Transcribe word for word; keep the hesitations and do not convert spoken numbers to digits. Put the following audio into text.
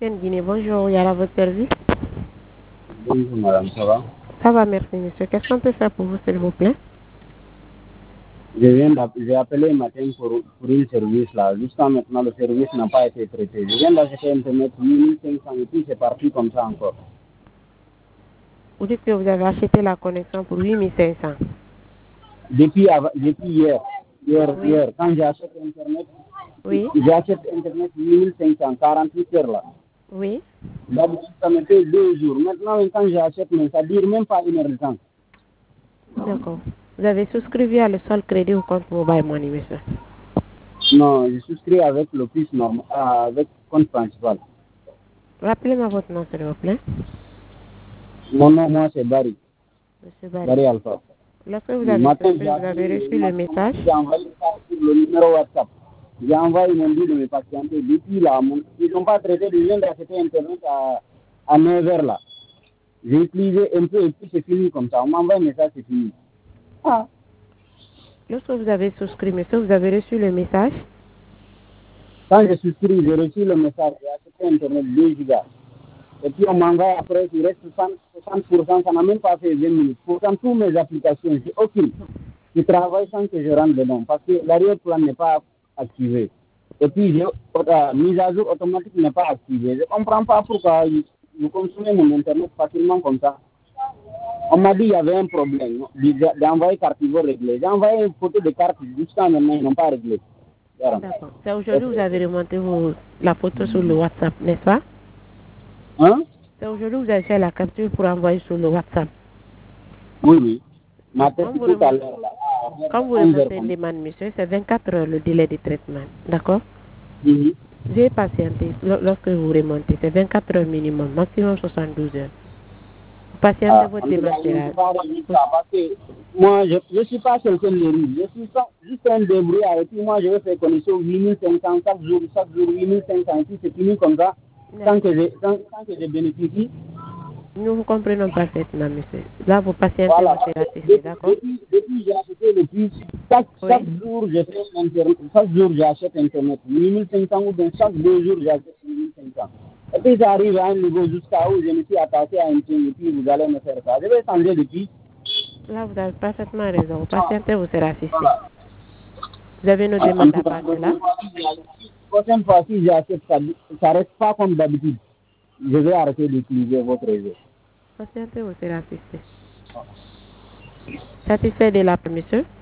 Ancienne Guinée, bonjour, il y a là votre service. Bonjour madame, ça va? Ça va, merci monsieur. Qu'est-ce qu'on peut faire pour vous, s'il vous plaît? Je viens d'app- j'ai appelé matin pour, pour une service là. Jusqu'à maintenant, le service n'a pas été traité. Je viens d'acheter Internet huit mille cinq cents et puis c'est parti comme ça encore. Vous dites que vous avez acheté la connexion pour huit mille cinq cents. Depuis, av- depuis hier, hier, Oui. hier, quand j'achète Internet, Oui. j'achète Internet huit mille cinq cents, quarante-huit heures là. Oui. D'habitude, ça me fait deux jours. Maintenant, quand j'achète, mais ça dure même pas une heure de temps. D'accord. Vous avez souscrit à le seul crédit au compte Mobile Money, monsieur? Non, je souscris avec le plus normal, euh, avec compte principal. Rappelez-moi votre nom, s'il vous plaît. Mon nom, moi, c'est Barry. Monsieur Barry. Barry Alpha. Lorsque vous Le avez matin, souscrit, j'ai vous avez appelé, reçu le message. j'ai envoyé ça sur le numéro WhatsApp. J'ai envoyé mon dit de me patienter. Depuis là, mon- ils n'ont pas traité de lien d'acheter Internet à, à neuf heures là. J'ai utilisé un peu et puis c'est fini comme ça. On m'envoie un message, c'est fini. Ah. Lorsque vous avez souscrit, monsieur, vous avez reçu le message. Quand j'ai souscrit, j'ai reçu le message. J'ai acheté Internet deux gigas. Et puis on m'envoie après, il reste soixante pour cent, ça n'a même pas fait vingt minutes. Pourtant, toutes mes applications, j'ai aucune. Je travaille sans que je rentre dedans parce que l'arrière-plan n'est pas activé. Et puis, j'ai, euh, mise à jour automatique n'est pas activée. Je ne comprends pas pourquoi vous consommez mon Internet facilement comme ça. On m'a dit qu'il y avait un problème. J'ai envoyé carte, ils vont régler. J'ai envoyé une photo de carte jusqu'à maintenant, ils n'ont pas réglé. D'accord. C'est aujourd'hui que vous avez remonté vos, la photo sur le WhatsApp, n'est-ce pas? Hein? C'est aujourd'hui que vous avez fait la capture pour envoyer sur le WhatsApp. Oui, oui. Matin, Quand vous tout à remontez, l'heure, là, quand vous remontez une demande, monsieur, c'est vingt-quatre heures le délai de traitement. D'accord? Mhm. J'ai patienté lorsque vous remontez. C'est vingt-quatre heures minimum, maximum soixante-douze heures. Vous patientez Ah, votre en tout cas, demande je ne sera. peux pas résoudre ça parce que moi, je ne suis pas quelqu'un de riche. Je suis pas- juste un débrouillard. Et puis moi, je vais faire connexion huit mille cinq cents chaque jour, chaque jour huit mille cinq cents. Et puis c'est fini comme ça, sans que je, sans, sans que je bénéficie. Nous vous comprenons parfaitement, monsieur. Là, vous patientez, Voilà. vous serez assisté, Depuis, d'accord? depuis, depuis j'ai acheté le plus. Chaque, Oui. chaque jour, je fais Internet. Chaque jour, j'achète Internet. huit mille cinq cents ou bien chaque deux jours, j'achète huit mille cinq cents. Et puis ça arrive à un niveau jusqu'à où je me suis attaché à un thème et puis vous allez me faire ça. Je vais changer depuis. Là, vous avez parfaitement raison. Vous patientez, vous serez assisté. Voilà. Vous avez nos En demandes tout à cas, part de là. prochaine fois, si j'achète ça, ça reste pas comme d'habitude. Je vais arrêter d'utiliser votre réseau. Patientez, vous serez assisté. Satisfait de la monsieur?